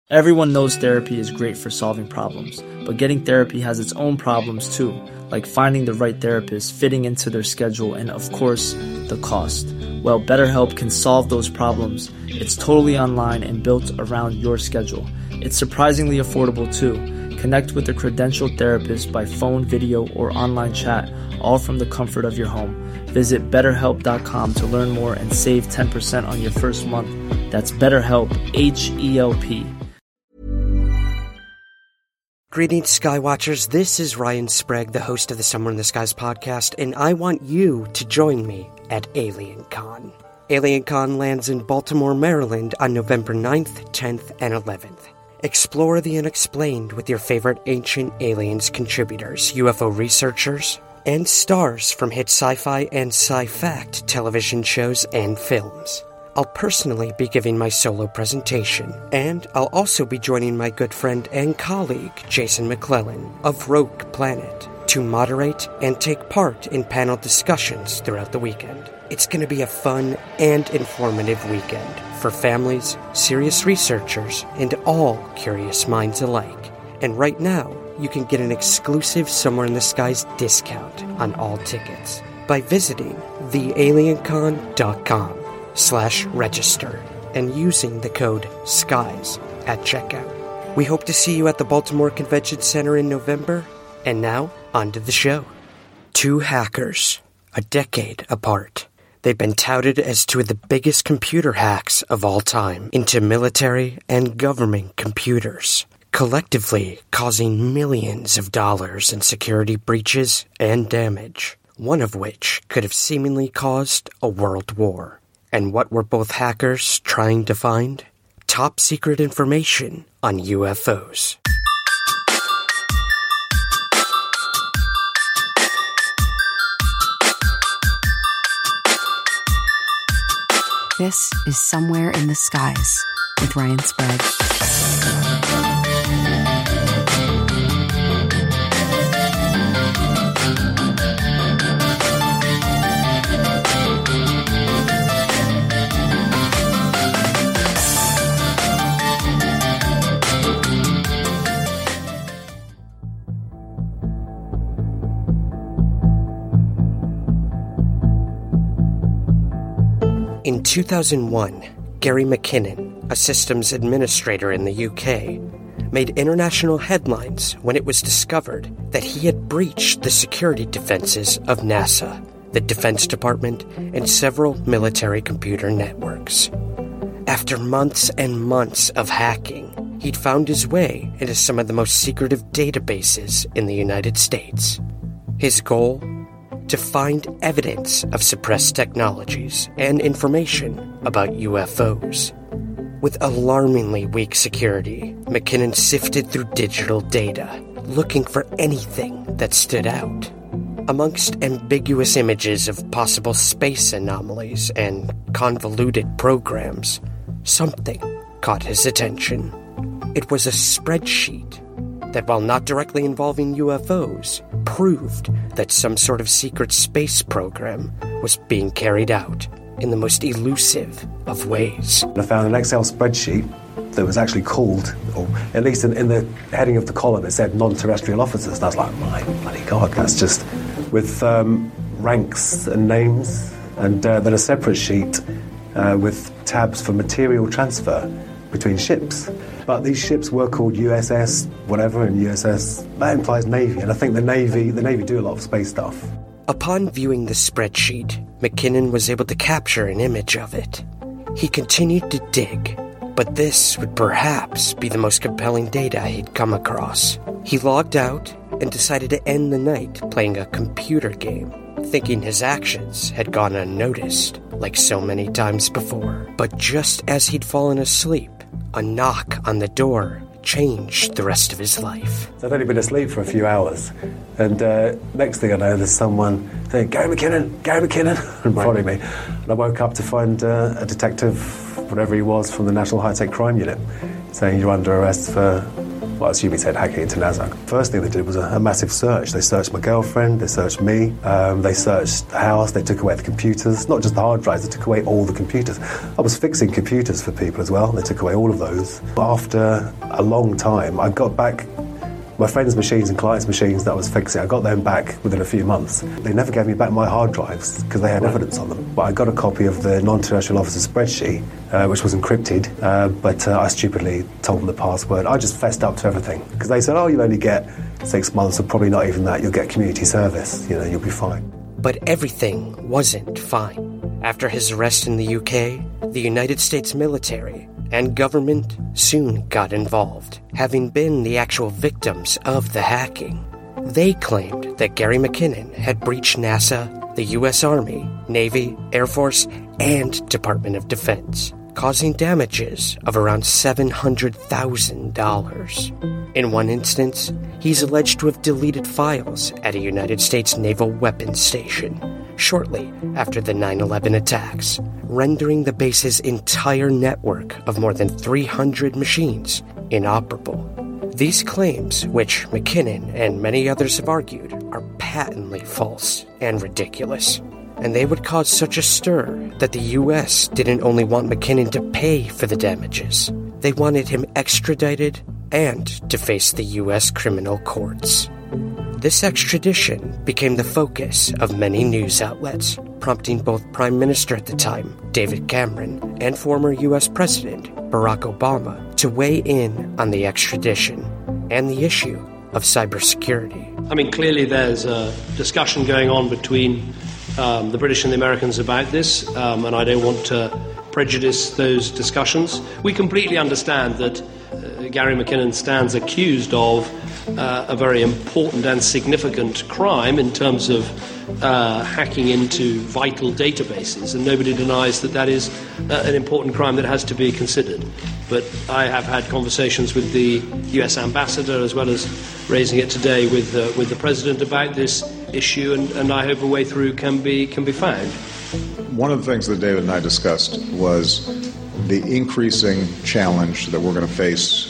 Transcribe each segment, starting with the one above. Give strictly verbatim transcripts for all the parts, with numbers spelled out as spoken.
Everyone knows therapy is great for solving problems, but getting therapy has its own problems too, like finding the right therapist, fitting into their schedule, and of course, the cost. Well, BetterHelp can solve those problems. It's totally online and built around your schedule. It's surprisingly affordable too. Connect with a credentialed therapist by phone, video, or online chat, all from the comfort of your home. Visit better help dot com to learn more and save ten percent on your first month. That's BetterHelp, H E L P. Greetings, Skywatchers. This is Ryan Sprague, the host of the Somewhere in the Skies podcast, and I want you to join me at AlienCon. AlienCon lands in Baltimore, Maryland on November ninth, tenth, and eleventh. Explore the unexplained with your favorite Ancient Aliens contributors, U F O researchers, and stars from hit sci-fi and sci-fact television shows and films. I'll personally be giving my solo presentation, and I'll also be joining my good friend and colleague, Jason McClellan, of Rogue Planet, to moderate and take part in panel discussions throughout the weekend. It's going to be a fun and informative weekend for families, serious researchers, and all curious minds alike. And right now, you can get an exclusive Somewhere in the Skies discount on all tickets by visiting the aliencon dot com slash register and using the code SKIES at checkout. We hope to see you at the Baltimore Convention Center in November. And now, on to the show. Two hackers, a decade apart. They've been touted as two of the biggest computer hacks of all time into military and government computers, collectively causing millions of dollars in security breaches and damage, one of which could have seemingly caused a world war. And what were both hackers trying to find? Top secret information on U F Os. This is Somewhere in the Skies with Ryan Sprague. In two thousand one, Gary McKinnon, a systems administrator in the U K, made international headlines when it was discovered that he had breached the security defenses of NASA, the Defense Department, and several military computer networks. After months and months of hacking, he'd found his way into some of the most secretive databases in the United States. His goal? To find evidence of suppressed technologies and information about U F Os. With alarmingly weak security, McKinnon sifted through digital data, looking for anything that stood out. Amongst ambiguous images of possible space anomalies and convoluted programs, something caught his attention. It was a spreadsheet that, while not directly involving U F Os, proved that some sort of secret space program was being carried out in the most elusive of ways. I found an Excel spreadsheet that was actually called, or at least in, in the heading of the column, it said non-terrestrial officers. And I was like, my bloody God, that's just with um, ranks and names, and uh, then a separate sheet uh, with tabs for material transfer between ships. But these ships were called U S S whatever, and U S S, that implies Navy, and I think the Navy, the Navy do a lot of space stuff. Upon viewing the spreadsheet, McKinnon was able to capture an image of it. He continued to dig, but this would perhaps be the most compelling data he'd come across. He logged out and decided to end the night playing a computer game, thinking his actions had gone unnoticed, like so many times before. But just as he'd fallen asleep, a knock on the door changed the rest of his life. So I'd only been asleep for a few hours, and uh, next thing I know, there's someone saying, Gary McKinnon, Gary McKinnon, and following me. And I woke up to find uh, a detective, whatever he was, from the National High-Tech Crime Unit, saying you're under arrest for Well, I assume he said hacking into NASDAQ. First thing they did was a, a massive search. They searched my girlfriend, they searched me, um, they searched the house, they took away the computers, not just the hard drives, they took away all the computers. I was fixing computers for people as well, they took away all of those. After a long time, I got back my friends' machines and clients' machines that I was fixing. I got them back within a few months. They never gave me back my hard drives because they had evidence on them. But I got a copy of the non-terrestrial officer spreadsheet, uh, which was encrypted, uh, but uh, I stupidly told them the password. I just fessed up to everything because they said, oh, you'll only get six months, or probably not even that. You'll get community service. You know, you'll be fine. But everything wasn't fine. After his arrest in the U K, the United States military and government soon got involved, having been the actual victims of the hacking. They claimed that Gary McKinnon had breached NASA, the U S Army, Navy, Air Force, and Department of Defense, causing damages of around seven hundred thousand dollars. In one instance, he's alleged to have deleted files at a United States naval weapons station shortly after the nine eleven attacks, rendering the base's entire network of more than three hundred machines inoperable. These claims, which McKinnon and many others have argued, are patently false and ridiculous. And they would cause such a stir that the U S didn't only want McKinnon to pay for the damages, they wanted him extradited and to face the U S criminal courts. This extradition became the focus of many news outlets, prompting both Prime Minister at the time, David Cameron, and former U S President, Barack Obama, to weigh in on the extradition and the issue of cybersecurity. I mean, clearly there's a discussion going on between um, the British and the Americans about this, um, and I don't want to prejudice those discussions. We completely understand that uh, Gary McKinnon stands accused of Uh, a very important and significant crime in terms of uh, hacking into vital databases, and nobody denies that that is uh, an important crime that has to be considered. But I have had conversations with the U S ambassador, as well as raising it today with uh, with the president about this issue, and, and I hope a way through can be can be found. One of the things that David and I discussed was the increasing challenge that we're going to face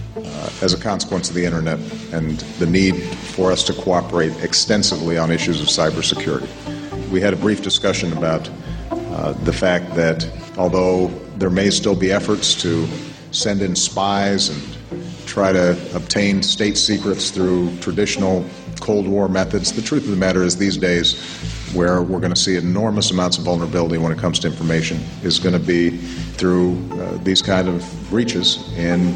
Uh, as a consequence of the internet, and the need for us to cooperate extensively on issues of cybersecurity. We had a brief discussion about uh, the fact that although there may still be efforts to send in spies and try to obtain state secrets through traditional Cold War methods, the truth of the matter is these days where we're going to see enormous amounts of vulnerability when it comes to information is going to be through uh, these kind of breaches in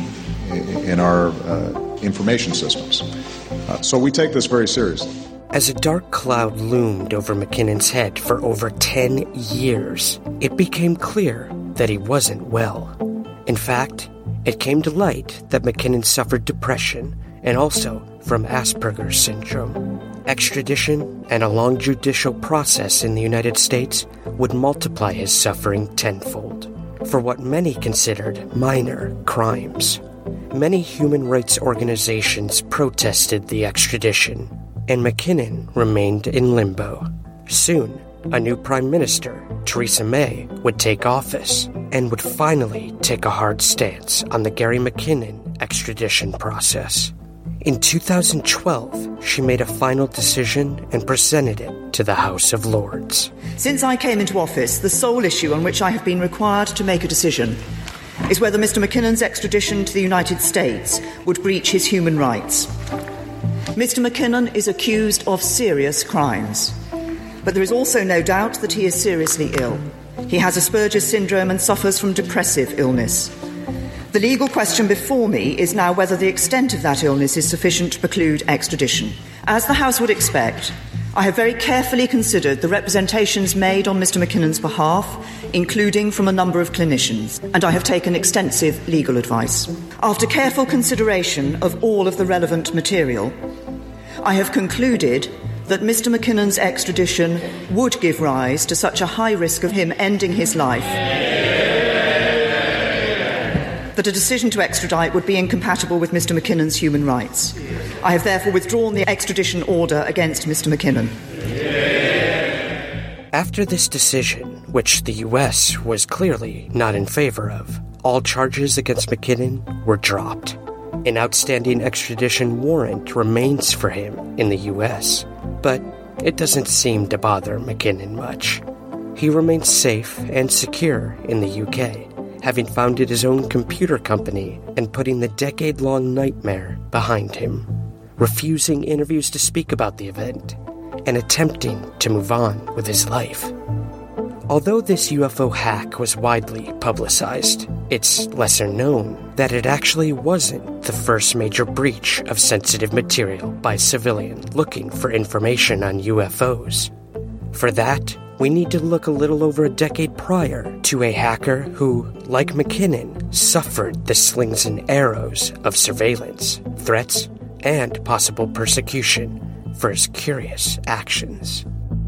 in our uh, information systems. Uh, so we take this very seriously. As a dark cloud loomed over McKinnon's head for over ten years, it became clear that he wasn't well. In fact, it came to light that McKinnon suffered depression and also from Asperger's syndrome. Extradition and a long judicial process in the United States would multiply his suffering tenfold for what many considered minor crimes. Many human rights organizations protested the extradition, and McKinnon remained in limbo. Soon, a new Prime Minister, Theresa May, would take office and would finally take a hard stance on the Gary McKinnon extradition process. In two thousand twelve, she made a final decision and presented it to the House of Lords. Since I came into office, the sole issue on which I have been required to make a decision is whether Mister McKinnon's extradition to the United States would breach his human rights. Mister McKinnon is accused of serious crimes, but there is also no doubt that he is seriously ill. He has Asperger's syndrome and suffers from depressive illness. The legal question before me is now whether the extent of that illness is sufficient to preclude extradition. As the House would expect, I have very carefully considered the representations made on Mister McKinnon's behalf, including from a number of clinicians, and I have taken extensive legal advice. After careful consideration of all of the relevant material, I have concluded that Mister McKinnon's extradition would give rise to such a high risk of him ending his life that a decision to extradite would be incompatible with Mister McKinnon's human rights. I have therefore withdrawn the extradition order against Mister McKinnon. After this decision, which the U S was clearly not in favor of, all charges against McKinnon were dropped. An outstanding extradition warrant remains for him in the U S, but it doesn't seem to bother McKinnon much. He remains safe and secure in the U K, having founded his own computer company and putting the decade-long nightmare behind him, refusing interviews to speak about the event, and attempting to move on with his life. Although this U F O hack was widely publicized, it's lesser known that it actually wasn't the first major breach of sensitive material by a civilian looking for information on U F Os. For that, we need to look a little over a decade prior to a hacker who, like McKinnon, suffered the slings and arrows of surveillance, threats, and possible persecution for his curious actions.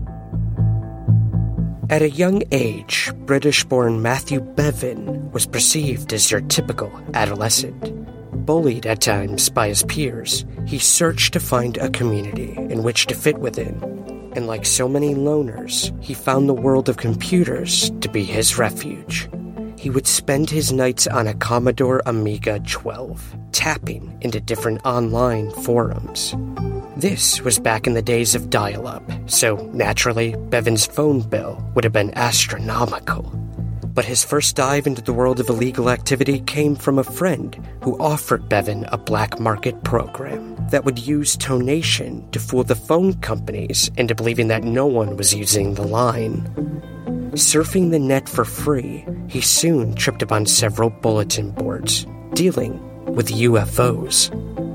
At a young age, British-born Matthew Bevan was perceived as your typical adolescent. Bullied at times by his peers, he searched to find a community in which to fit within. And like so many loners, he found the world of computers to be his refuge. He would spend his nights on a Commodore Amiga twelve, tapping into different online forums. This was back in the days of dial-up, so naturally, Bevan's phone bill would have been astronomical. But his first dive into the world of illegal activity came from a friend who offered Bevan a black market program that would use tonation to fool the phone companies into believing that no one was using the line. Surfing the net for free, he soon tripped upon several bulletin boards dealing with U F Os.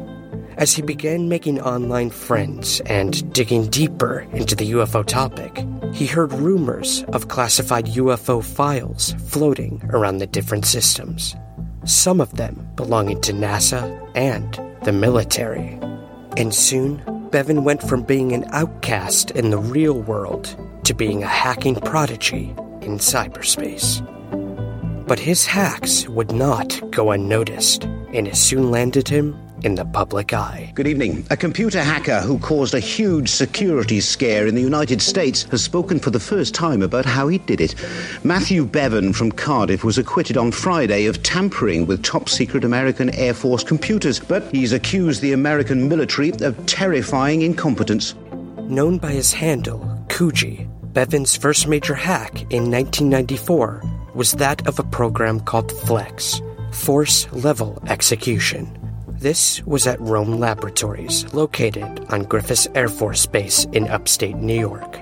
As he began making online friends and digging deeper into the U F O topic, he heard rumors of classified U F O files floating around the different systems, some of them belonging to NASA and the military. And soon, Bevan went from being an outcast in the real world to being a hacking prodigy in cyberspace. But his hacks would not go unnoticed, and it soon landed him in the public eye. Good evening. A computer hacker who caused a huge security scare in the United States has spoken for the first time about how he did it. Matthew Bevan from Cardiff was acquitted on Friday of tampering with top-secret American Air Force computers, but he's accused the American military of terrifying incompetence. Known by his handle, Kuji, Bevan's first major hack in nineteen ninety-four was that of a program called Flex, Force Level Execution. This was at Rome Laboratories, located on Griffiths Air Force Base in upstate New York.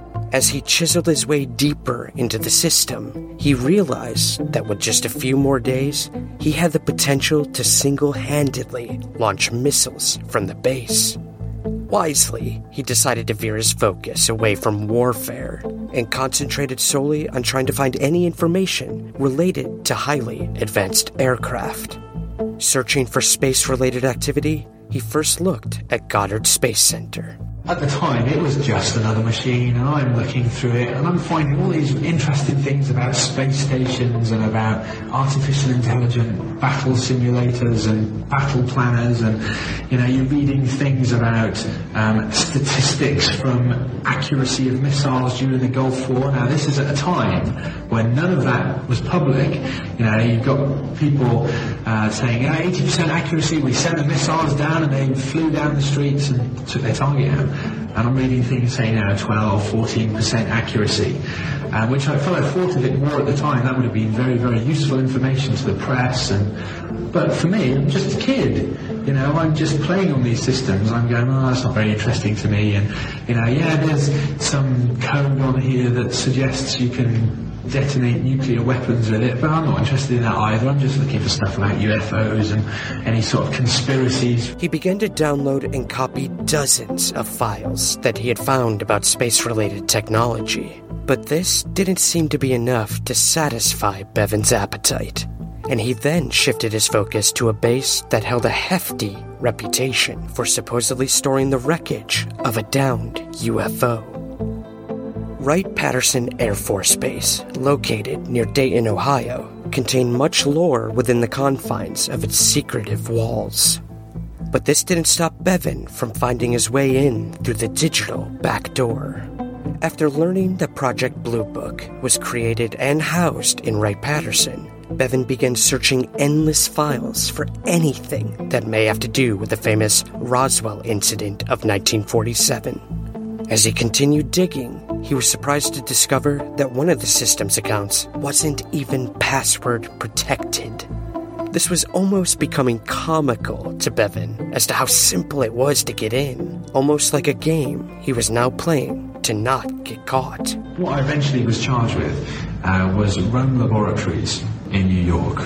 As he chiseled his way deeper into the system, he realized that with just a few more days, he had the potential to single-handedly launch missiles from the base. Wisely, he decided to veer his focus away from warfare and concentrated solely on trying to find any information related to highly advanced aircraft. Searching for space-related activity, he first looked at Goddard Space Center. At the time, it was just another machine, and I'm looking through it, and I'm finding all these interesting things about space stations and about artificial intelligent battle simulators and battle planners, and, you know, you're reading things about um, statistics from accuracy of missiles during the Gulf War. Now, this is at a time when none of that was public. You know, you've got people uh, saying, yeah, eighty percent accuracy, we sent the missiles down and they flew down the streets and took their target out. And I'm reading things saying now twelve, fourteen percent accuracy, uh, which I felt I thought of it more at the time. That would have been very, very useful information to the press. And But for me, I'm just a kid. You know, I'm just playing on these systems. I'm going, oh, that's not very interesting to me. And, you know, yeah, there's some code on here that suggests you can detonate nuclear weapons with it, but I'm not interested in that either. I'm just looking for stuff about U F Os and any sort of conspiracies. He began to download and copy dozens of files that he had found about space-related technology. But this didn't seem to be enough to satisfy Bevan's appetite, and he then shifted his focus to a base that held a hefty reputation for supposedly storing the wreckage of a downed U F O. Wright-Patterson Air Force Base, located near Dayton, Ohio, contained much lore within the confines of its secretive walls. But this didn't stop Bevan from finding his way in through the digital back door. After learning that Project Blue Book was created and housed in Wright-Patterson, Bevan began searching endless files for anything that may have to do with the famous Roswell incident of nineteen forty-seven. As he continued digging, he was surprised to discover that one of the system's accounts wasn't even password protected. This was almost becoming comical to Bevan as to how simple it was to get in, almost like a game he was now playing to not get caught. What I eventually was charged with uh, was Rome Laboratories in New York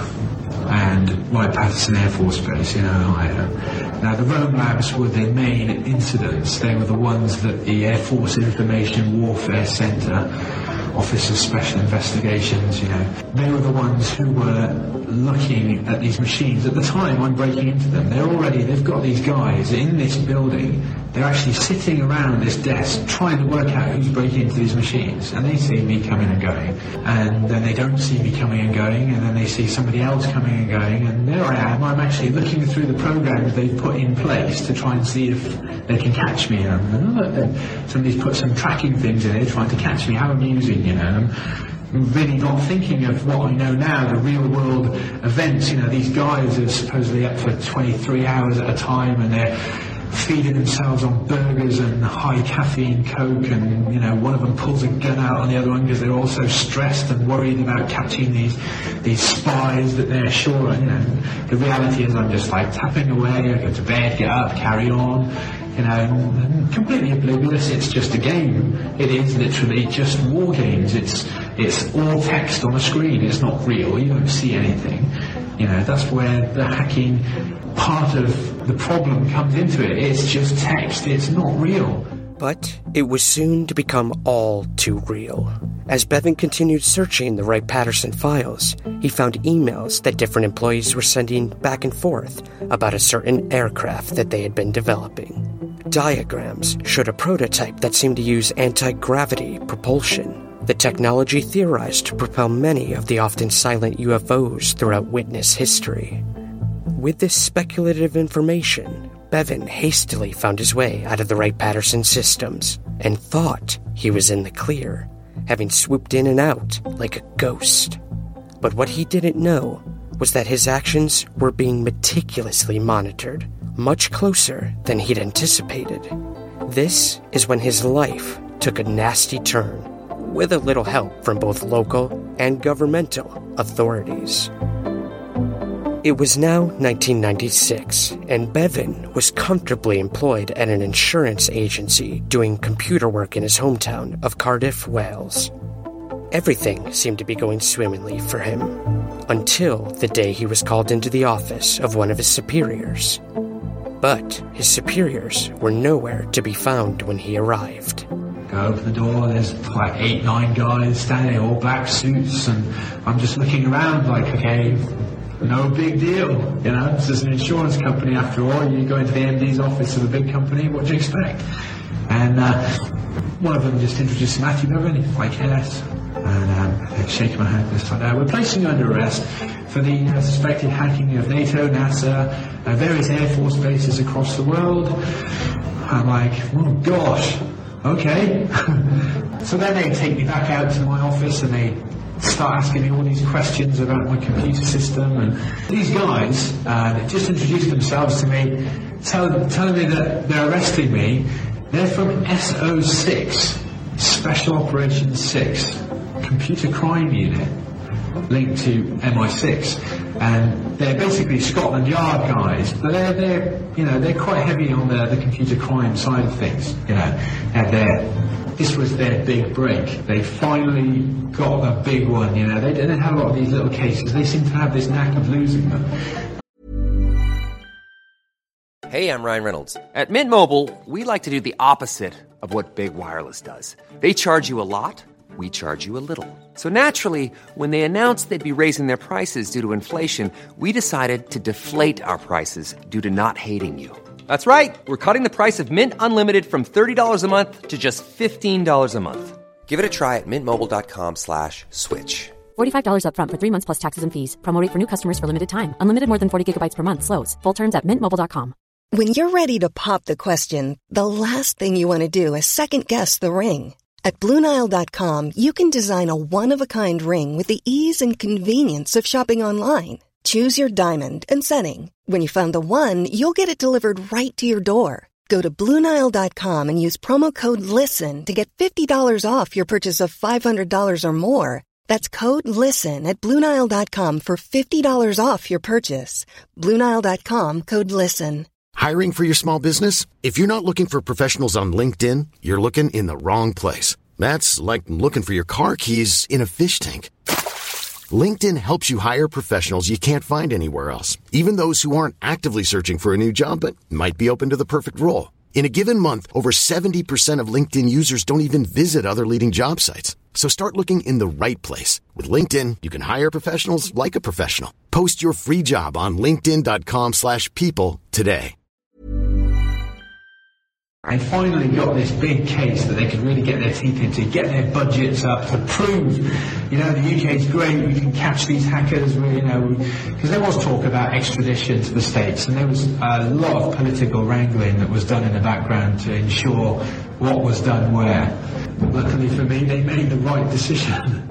and Wright-Patterson Air Force Base in Ohio. Now, the Rome Labs were the main incidents. They were the ones that the Air Force Information Warfare Center, Office of Special Investigations, you know, they were the ones who were looking at these machines. At the time I'm breaking into them, they're already, they've got these guys in this building, they're actually sitting around this desk trying to work out who's breaking into these machines, and they see me coming and going, and then they don't see me coming and going, and then they see somebody else coming and going, and there I am, I'm actually looking through the programs they've put in place to try and see if they can catch me, and oh, somebody's put some tracking things in it trying to catch me. How amusing, you know. I'm really not thinking of what I know now, the real world events. You know, these guys are supposedly up for twenty-three hours at a time, and they're feeding themselves on burgers and high caffeine Coke, and, you know, one of them pulls a gun out on the other one because they're all so stressed and worried about catching these these spies that they're sure, you know. The reality is I'm just like tapping away, I go to bed, get up, carry on, you know, and completely oblivious. It's just a game. It is literally just war games. It's it's all text on a screen. It's not real. You don't see anything. You know, that's where the hacking part of the problem comes into it. It's just text. It's not real. But it was soon to become all too real. As Bevan continued searching the Wright-Patterson files, he found emails that different employees were sending back and forth about a certain aircraft that they had been developing. Diagrams showed a prototype that seemed to use anti-gravity propulsion, the technology theorized to propel many of the often silent U F Os throughout witness history. With this speculative information, Bevan hastily found his way out of the Wright-Patterson systems and thought he was in the clear, having swooped in and out like a ghost. But what he didn't know was that his actions were being meticulously monitored, much closer than he'd anticipated. This is when his life took a nasty turn, with a little help from both local and governmental authorities. It was now nineteen ninety-six, and Bevan was comfortably employed at an insurance agency doing computer work in his hometown of Cardiff, Wales. Everything seemed to be going swimmingly for him, until the day he was called into the office of one of his superiors. But his superiors were nowhere to be found when he arrived. Go open the door, there's like eight, nine guys standing in all black suits, and I'm just looking around like, okay, no big deal, you know, this is an insurance company after all, you go into the M D's office of a big company, what do you expect? And uh, one of them just introduced Matthew Bevan, he's like, yes, and um, they're shaking my hand, just like that. We're placing you under arrest for the uh, suspected hacking of NATO, NASA, uh, various Air Force bases across the world. I'm like, oh gosh, okay. So then they take me back out to my office and they start asking me all these questions about my computer system, and these guys uh, they just introduced themselves to me, tell, telling me that they're arresting me. They're from S O six, Special Operations six, Computer Crime Unit, linked to M I six, and they're basically Scotland Yard guys, but they're, they're you know, they're quite heavy on the, the computer crime side of things, you know, and they're this was their big break. They finally got a big one, you know. They didn't have a lot of these little cases. They seem to have this knack of losing them. Hey, I'm Ryan Reynolds. At Mint Mobile, we like to do the opposite of what Big Wireless does. They charge you a lot, we charge you a little. So naturally, when they announced they'd be raising their prices due to inflation, we decided to deflate our prices due to not hating you. That's right. We're cutting the price of Mint Unlimited from thirty dollars a month to just fifteen dollars a month. Give it a try at mintmobile.com slash switch. forty-five dollars up front for three months plus taxes and fees. Promo rate for new customers for limited time. Unlimited more than forty gigabytes per month slows. Full terms at mint mobile dot com. When you're ready to pop the question, the last thing you want to do is second-guess the ring. At Blue Nile dot com, you can design a one-of-a-kind ring with the ease and convenience of shopping online. Choose your diamond and setting. When you find the one, you'll get it delivered right to your door. Go to Blue Nile dot com and use promo code LISTEN to get fifty dollars off your purchase of five hundred dollars or more. That's code LISTEN at Blue Nile dot com for fifty dollars off your purchase. Blue Nile dot com, code LISTEN. Hiring for your small business? If you're not looking for professionals on LinkedIn, you're looking in the wrong place. That's like looking for your car keys in a fish tank. LinkedIn helps you hire professionals you can't find anywhere else, even those who aren't actively searching for a new job but might be open to the perfect role. In a given month, over seventy percent of LinkedIn users don't even visit other leading job sites. So start looking in the right place. With LinkedIn, you can hire professionals like a professional. Post your free job on linkedin dot com slash people today. They finally got this big case that they could really get their teeth into, get their budgets up to prove, you know, the U K is great, we can catch these hackers, we, you know, because there was talk about extradition to the States, and there was a lot of political wrangling that was done in the background to ensure what was done where. Luckily for me, they made the right decision.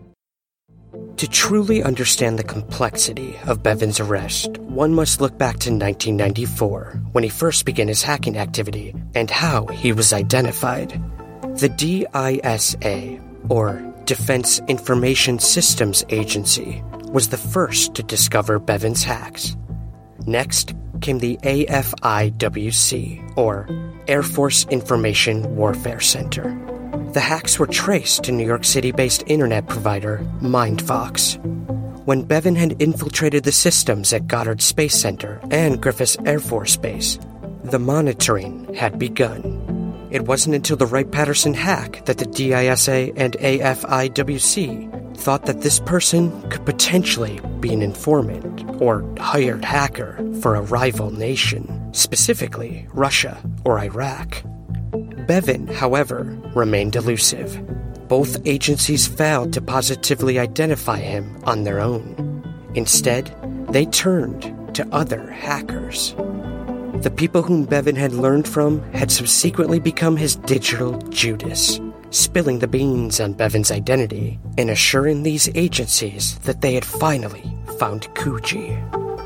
To truly understand the complexity of Bevan's arrest, one must look back to nineteen ninety-four, when he first began his hacking activity, and how he was identified. The D I S A, or Defense Information Systems Agency, was the first to discover Bevan's hacks. Next came the A F I W C, or Air Force Information Warfare Center. The hacks were traced to New York City-based internet provider Mindfox. When Bevan had infiltrated the systems at Goddard Space Center and Griffiths Air Force Base, the monitoring had begun. It wasn't until the Wright-Patterson hack that the D I S A and A F I W C thought that this person could potentially be an informant or hired hacker for a rival nation, specifically Russia or Iraq. Bevan, however, remained elusive. Both agencies failed to positively identify him on their own. Instead, they turned to other hackers. The people whom Bevan had learned from had subsequently become his digital Judas, spilling the beans on Bevan's identity and assuring these agencies that they had finally found Coochie.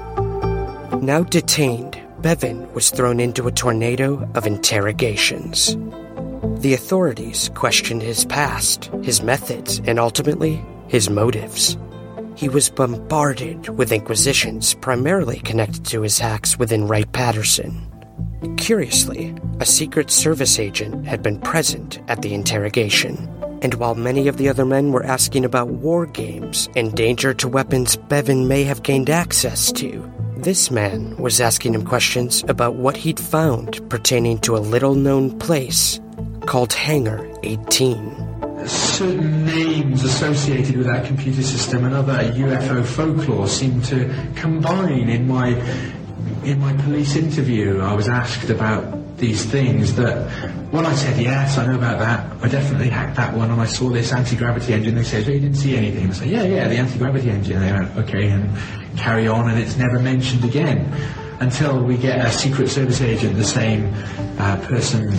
Now detained, Bevan was thrown into a tornado of interrogations. The authorities questioned his past, his methods, and ultimately, his motives. He was bombarded with inquisitions primarily connected to his hacks within Wright-Patterson. Curiously, a Secret Service agent had been present at the interrogation, and while many of the other men were asking about war games and danger to weapons Bevan may have gained access to, this man was asking him questions about what he'd found pertaining to a little-known place called Hangar eighteen. Certain names associated with that computer system and other U F O folklore seem to combine in my in my police interview. I was asked about these things that when I said, yes, I know about that, I definitely hacked that one, and I saw this anti-gravity engine. They said, well, you didn't see anything. I said, yeah, yeah, the anti-gravity engine. And they went, okay, and carry on, and it's never mentioned again until we get a Secret Service agent, the same uh, person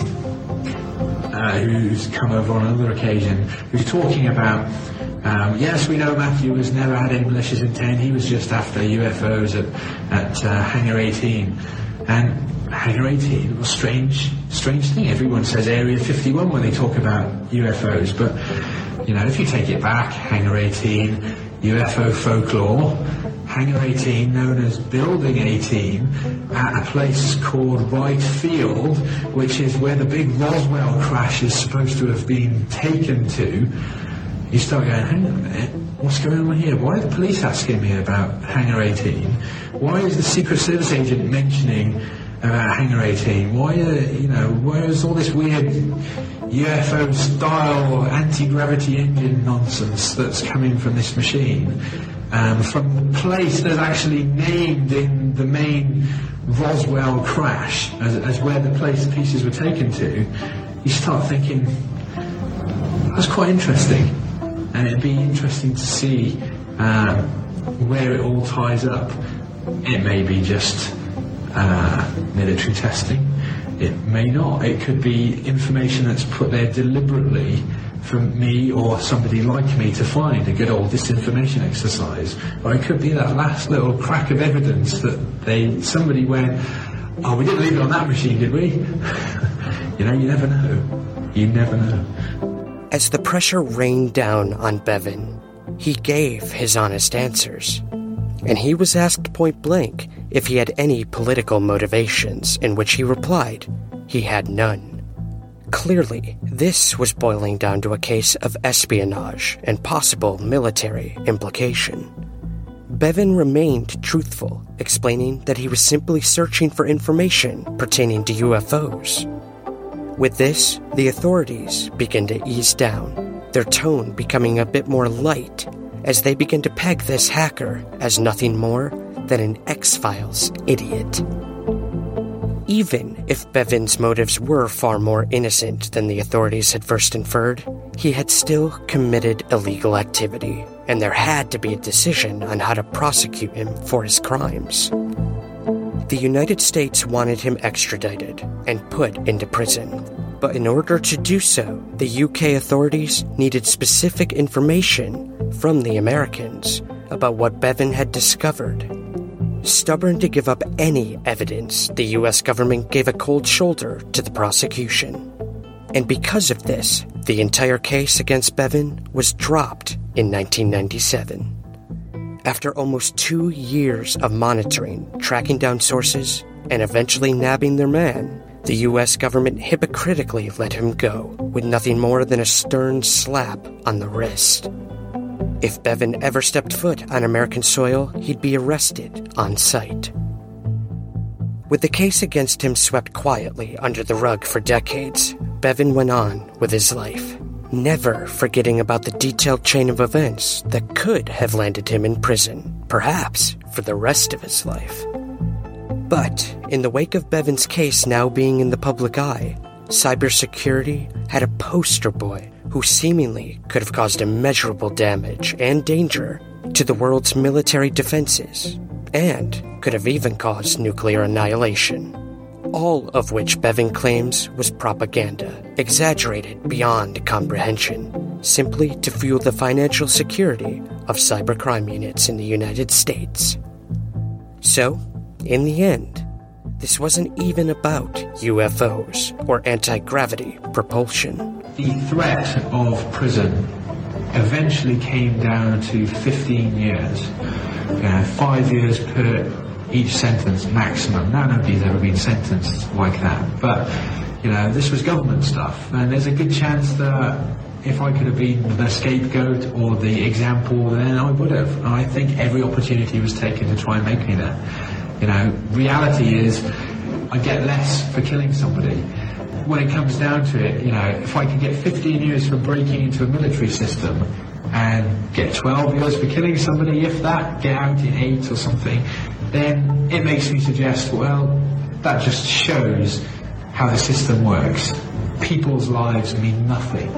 uh, who's come over on another occasion, who's talking about, um, yes, we know Matthew has never had any malicious intent. He was just after U F Os at, at uh, Hangar eighteen. And Hangar eighteen was a strange, strange thing. Everyone says Area fifty-one when they talk about U F Os, but, you know, if you take it back, Hangar eighteen, U F O folklore, Hangar eighteen, known as Building eighteen, at a place called Wright Field, which is where the big Roswell crash is supposed to have been taken to. You start going, hang on a minute, what's going on here? Why are the police asking me about Hangar eighteen? Why is the Secret Service agent mentioning about Hangar eighteen? Why, uh, you know, where is all this weird U F O-style anti-gravity engine nonsense that's coming from this machine? Um, from the place that's actually named in the main Roswell crash as, as where the place pieces were taken to, you start thinking, that's quite interesting. And it'd be interesting to see um, where it all ties up. It may be just uh, military testing. It may not. It could be information that's put there deliberately for me or somebody like me to find, a good old disinformation exercise. Or it could be that last little crack of evidence that they somebody went, oh, we didn't leave it on that machine, did we? You know, you never know. You never know. As the pressure rained down on Bevan, he gave his honest answers. And he was asked point blank if he had any political motivations, in which he replied he had none. Clearly, this was boiling down to a case of espionage and possible military implication. Bevan remained truthful, explaining that he was simply searching for information pertaining to U F Os. With this, the authorities began to ease down, their tone becoming a bit more light, as they began to peg this hacker as nothing more than an X-Files idiot. Even if Bevan's motives were far more innocent than the authorities had first inferred, he had still committed illegal activity, and there had to be a decision on how to prosecute him for his crimes. The United States wanted him extradited and put into prison, but in order to do so, the U K authorities needed specific information from the Americans about what Bevan had discovered. Stubborn to give up any evidence, the U S government gave a cold shoulder to the prosecution. And because of this, the entire case against Bevan was dropped in nineteen ninety-seven. After almost two years of monitoring, tracking down sources, and eventually nabbing their man, the U S government hypocritically let him go, with nothing more than a stern slap on the wrist. If Bevan ever stepped foot on American soil, he'd be arrested on sight. With the case against him swept quietly under the rug for decades, Bevan went on with his life, never forgetting about the detailed chain of events that could have landed him in prison, perhaps for the rest of his life. But in the wake of Bevan's case now being in the public eye, cybersecurity had a poster boy who seemingly could have caused immeasurable damage and danger to the world's military defenses, and could have even caused nuclear annihilation. All of which Bevan claims was propaganda, exaggerated beyond comprehension, simply to fuel the financial security of cybercrime units in the United States. So, in the end, this wasn't even about U F Os or anti-gravity propulsion. The threat of prison eventually came down to fifteen years. You know, five years per each sentence maximum. Now nobody's ever been sentenced like that. But, you know, this was government stuff. And there's a good chance that if I could have been the scapegoat or the example, then I would have. And I think every opportunity was taken to try and make me that. You know, reality is I get less for killing somebody. When it comes down to it, you know, if I could get fifteen years for breaking into a military system and get twelve years for killing somebody, if that, get out in eight or something, then it makes me suggest, well, that just shows how the system works. People's lives mean nothing.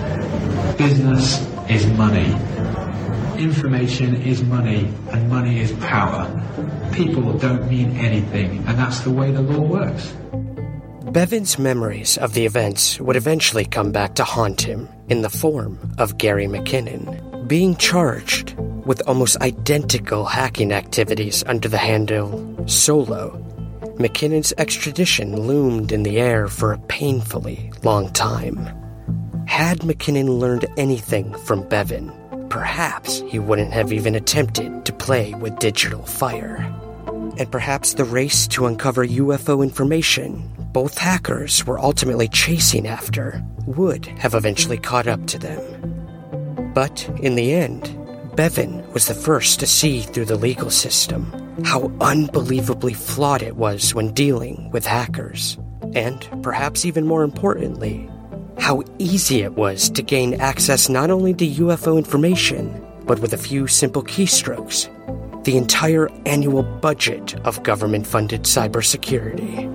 Business is money. Information is money, and money is power. People don't mean anything, and that's the way the law works. Bevan's memories of the events would eventually come back to haunt him in the form of Gary McKinnon, being charged with almost identical hacking activities under the handle Solo. McKinnon's extradition loomed in the air for a painfully long time. Had McKinnon learned anything from Bevan, perhaps he wouldn't have even attempted to play with digital fire. And perhaps the race to uncover U F O information both hackers were ultimately chasing after would have eventually caught up to them. But in the end, Bevan was the first to see through the legal system how unbelievably flawed it was when dealing with hackers, and perhaps even more importantly, how easy it was to gain access not only to U F O information, but with a few simple keystrokes, the entire annual budget of government-funded cybersecurity.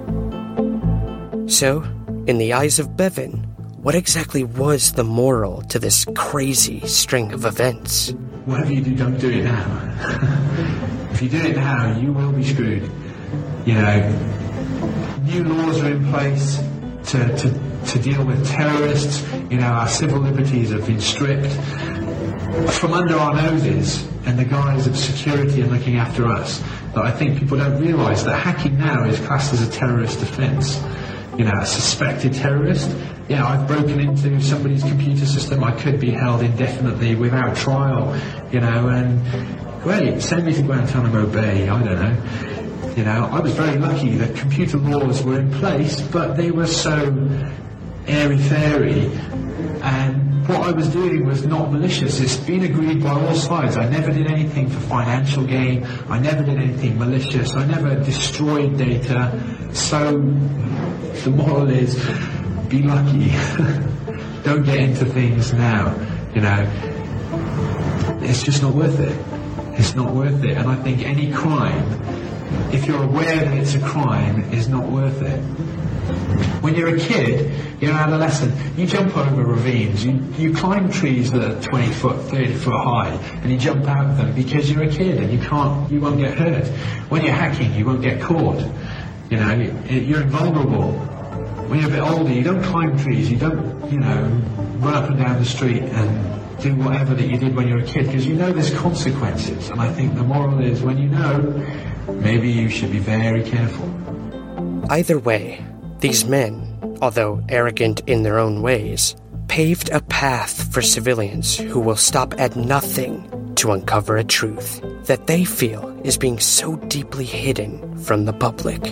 So, in the eyes of Bevan, what exactly was the moral to this crazy string of events? Whatever you do, don't do it now. If you do it now, you will be screwed. You know, new laws are in place to, to, to deal with terrorists. You know, our civil liberties have been stripped from under our noses in the guise of security and looking after us. But I think people don't realise that hacking now is classed as a terrorist offence. You know, a suspected terrorist. Yeah, I've broken into somebody's computer system. I could be held indefinitely without trial. You know, and great, send me to Guantanamo Bay. I don't know. You know, I was very lucky that computer laws were in place, but they were so airy-fairy, and what I was doing was not malicious. It's been agreed by all sides. I never did anything for financial gain. I never did anything malicious. I never destroyed data. So the moral is, be lucky. Don't get into things now. You know, it's just not worth it. It's not worth it. And I think any crime, if you're aware that it's a crime, is not worth it. When you're a kid, you're an adolescent, you jump over ravines, you, you climb trees that are twenty foot, thirty foot high, and you jump out of them because you're a kid and you can't, you won't get hurt. When you're hacking, you won't get caught. You know, you're invulnerable. When you're a bit older, you don't climb trees, you don't, you know, run up and down the street and do whatever that you did when you were a kid, because you know there's consequences. And I think the moral is, when you know, maybe you should be very careful. Either way, these men, although arrogant in their own ways, paved a path for civilians who will stop at nothing to uncover a truth that they feel is being so deeply hidden from the public.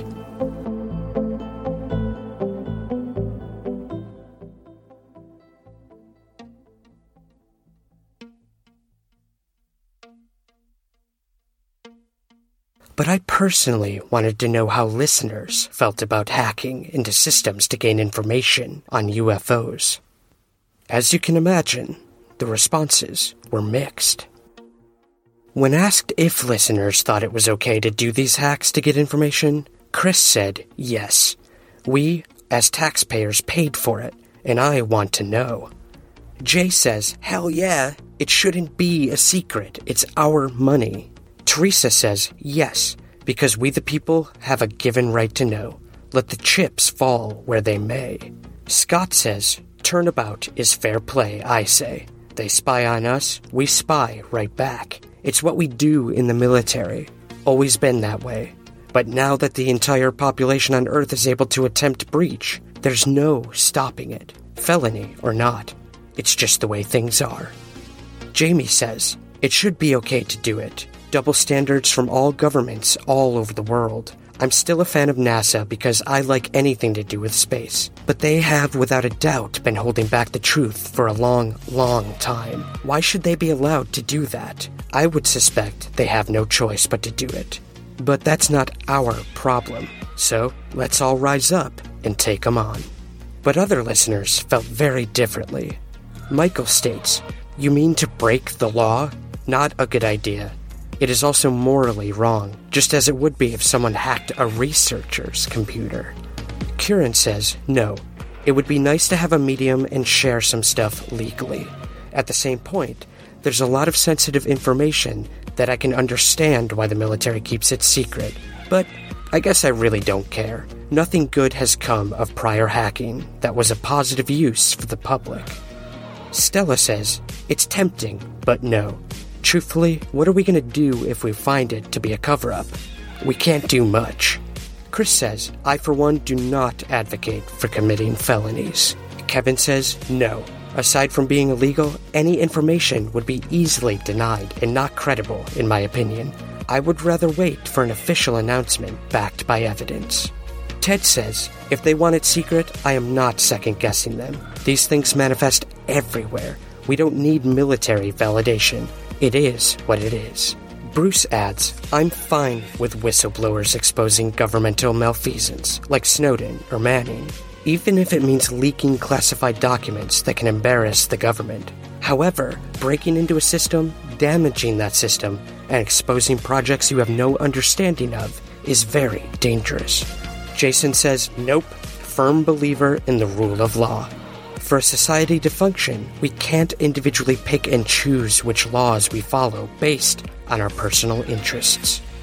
But I personally wanted to know how listeners felt about hacking into systems to gain information on U F Os. As you can imagine, the responses were mixed. When asked if listeners thought it was okay to do these hacks to get information, Chris said yes. We, as taxpayers, paid for it, and I want to know. Jay says, hell yeah, it shouldn't be a secret, it's our money. Teresa says, yes, because we the people have a given right to know. Let the chips fall where they may. Scott says, turnabout is fair play, I say. They spy on us, we spy right back. It's what we do in the military. Always been that way. But now that the entire population on Earth is able to attempt breach, there's no stopping it. Felony or not. It's just the way things are. Jamie says, it should be okay to do it. Double standards from all governments all over the world. I'm still a fan of NASA because I like anything to do with space. But they have, without a doubt, been holding back the truth for a long, long time. Why should they be allowed to do that? I would suspect they have no choice but to do it. But that's not our problem. So, let's all rise up and take them on. But other listeners felt very differently. Michael states, you mean to break the law? Not a good idea. It is also morally wrong, just as it would be if someone hacked a researcher's computer. Kieran says, no, it would be nice to have a medium and share some stuff legally. At the same point, there's a lot of sensitive information that I can understand why the military keeps it secret, but I guess I really don't care. Nothing good has come of prior hacking that was a positive use for the public. Stella says, it's tempting, but no. Truthfully, what are we going to do if we find it to be a cover-up? We can't do much. Chris says, I for one do not advocate for committing felonies. Kevin says, no. Aside from being illegal, any information would be easily denied and not credible, in my opinion. I would rather wait for an official announcement backed by evidence. Ted says, if they want it secret, I am not second-guessing them. These things manifest everywhere. We don't need military validation. It is what it is. Bruce adds, I'm fine with whistleblowers exposing governmental malfeasance, like Snowden or Manning, even if it means leaking classified documents that can embarrass the government. However, breaking into a system, damaging that system, and exposing projects you have no understanding of is very dangerous. Jason says, nope, firm believer in the rule of law. For a society to function, we can't individually pick and choose which laws we follow based on our personal interests.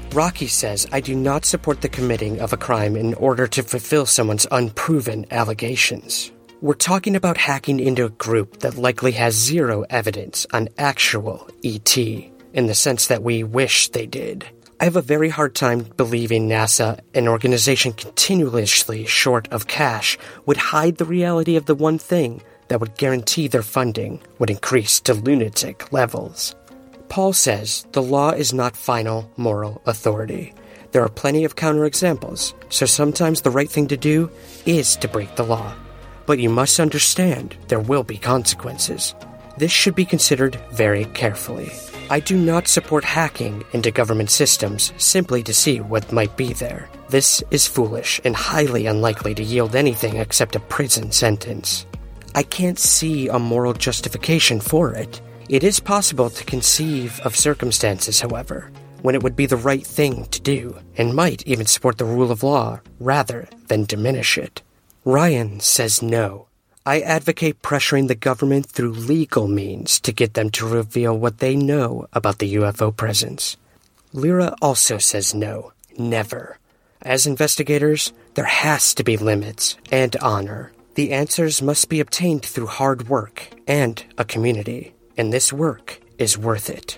Rocky says I do not support the committing of a crime in order to fulfill someone's unproven allegations. We're talking about hacking into a group that likely has zero evidence on actual E T, in the sense that we wish they did. I have a very hard time believing NASA, an organization continuously short of cash, would hide the reality of the one thing that would guarantee their funding would increase to lunatic levels. Paul says the law is not final moral authority. There are plenty of counterexamples, so sometimes the right thing to do is to break the law. But you must understand there will be consequences. This should be considered very carefully. I do not support hacking into government systems simply to see what might be there. This is foolish and highly unlikely to yield anything except a prison sentence. I can't see a moral justification for it. It is possible to conceive of circumstances, however, when it would be the right thing to do, and might even support the rule of law rather than diminish it. Ryan says no. I advocate pressuring the government through legal means to get them to reveal what they know about the U F O presence. Lyra also says no, never. As investigators, there has to be limits and honor. The answers must be obtained through hard work and a community, and this work is worth it.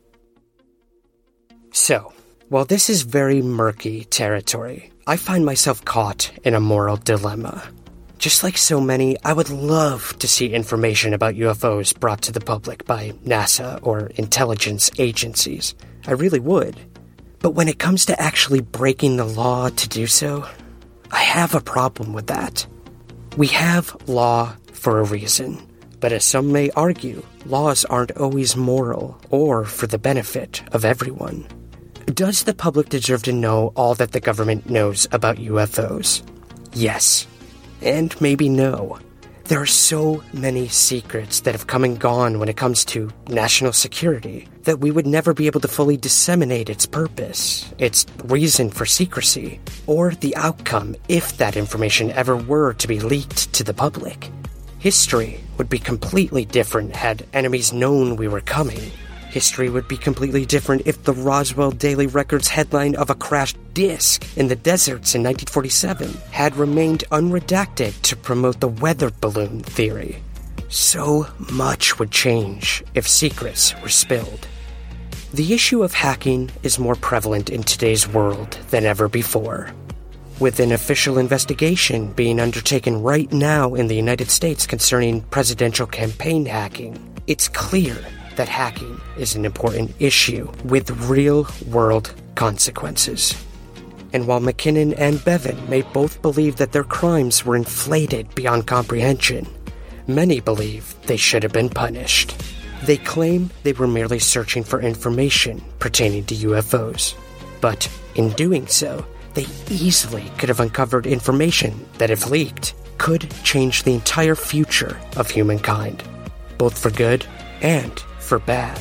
So, while this is very murky territory, I find myself caught in a moral dilemma. Just like so many, I would love to see information about U F Os brought to the public by NASA or intelligence agencies. I really would. But when it comes to actually breaking the law to do so, I have a problem with that. We have law for a reason, but as some may argue, laws aren't always moral or for the benefit of everyone. Does the public deserve to know all that the government knows about U F Os? Yes. And maybe no. There are so many secrets that have come and gone when it comes to national security that we would never be able to fully disseminate its purpose, its reason for secrecy, or the outcome if that information ever were to be leaked to the public. History would be completely different had enemies known we were coming. History would be completely different if the Roswell Daily Record's headline of a crashed disc in the deserts in nineteen forty-seven had remained unredacted to promote the weather balloon theory. So much would change if secrets were spilled. The issue of hacking is more prevalent in today's world than ever before. With an official investigation being undertaken right now in the United States concerning presidential campaign hacking, it's clear that hacking is an important issue with real-world consequences. And while McKinnon and Bevan may both believe that their crimes were inflated beyond comprehension, many believe they should have been punished. They claim they were merely searching for information pertaining to U F Os. But in doing so, they easily could have uncovered information that, if leaked, could change the entire future of humankind, both for good and for bad.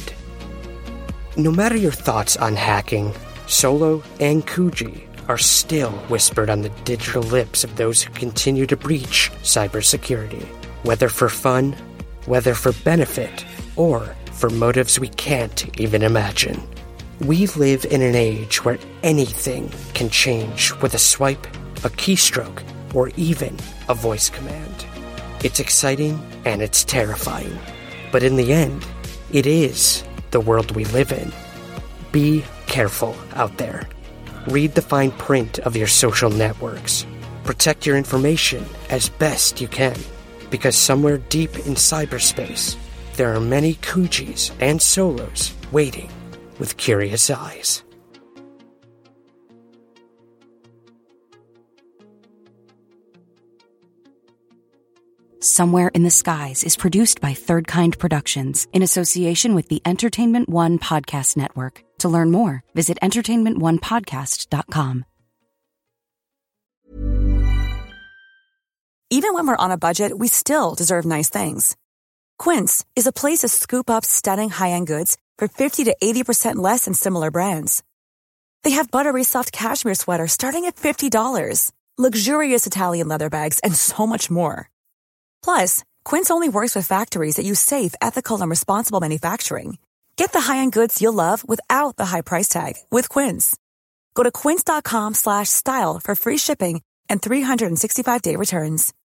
No matter your thoughts on hacking, Solo and Kuji are still whispered on the digital lips of those who continue to breach cybersecurity, whether for fun, whether for benefit, or for motives we can't even imagine. We live in an age where anything can change with a swipe, a keystroke, or even a voice command. It's exciting and it's terrifying, but in the end, it is the world we live in. Be careful out there. Read the fine print of your social networks. Protect your information as best you can, because somewhere deep in cyberspace, there are many Kujis and Solos waiting with curious eyes. Somewhere in the Skies is produced by Third Kind Productions in association with the Entertainment One Podcast Network. To learn more, visit entertainment one podcast dot com. Even when we're on a budget, we still deserve nice things. Quince is a place to scoop up stunning high-end goods for fifty to eighty percent less than similar brands. They have buttery soft cashmere sweaters starting at fifty dollars, luxurious Italian leather bags, and so much more. Plus, Quince only works with factories that use safe, ethical, and responsible manufacturing. Get the high-end goods you'll love without the high price tag with Quince. Go to quince.com slash style for free shipping and three sixty-five day returns.